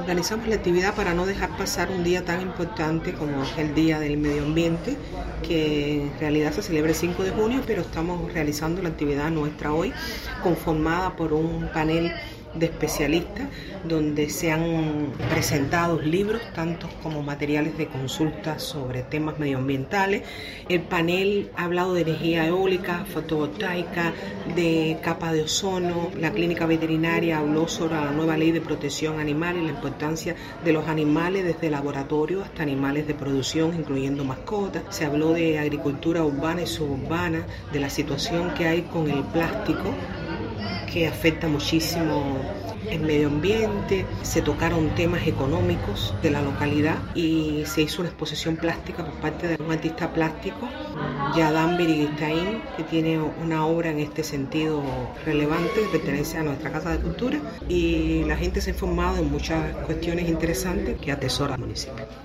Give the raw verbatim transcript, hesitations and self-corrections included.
organizamos la actividad para no dejar pasar un día tan importante como el Día del Medio Ambiente, que en realidad se celebra el cinco de junio, pero estamos realizando la actividad nuestra hoy, conformada por un panel de especialistas donde se han presentado libros, tantos como materiales de consulta sobre temas medioambientales. El panel ha hablado de energía eólica, fotovoltaica, de capa de ozono. La clínica veterinaria habló sobre la nueva ley de protección animal y la importancia de los animales desde laboratorio hasta animales de producción, incluyendo mascotas. Se habló de agricultura urbana y suburbana, de la situación que hay con el plástico, que afecta muchísimo el medio ambiente. Se tocaron temas económicos de la localidad y se hizo una exposición plástica por parte de un artista plástico, Yadam Birigtain, que tiene una obra en este sentido relevante, que pertenece a nuestra Casa de Cultura, y la gente se ha informado de muchas cuestiones interesantes que atesora el municipio.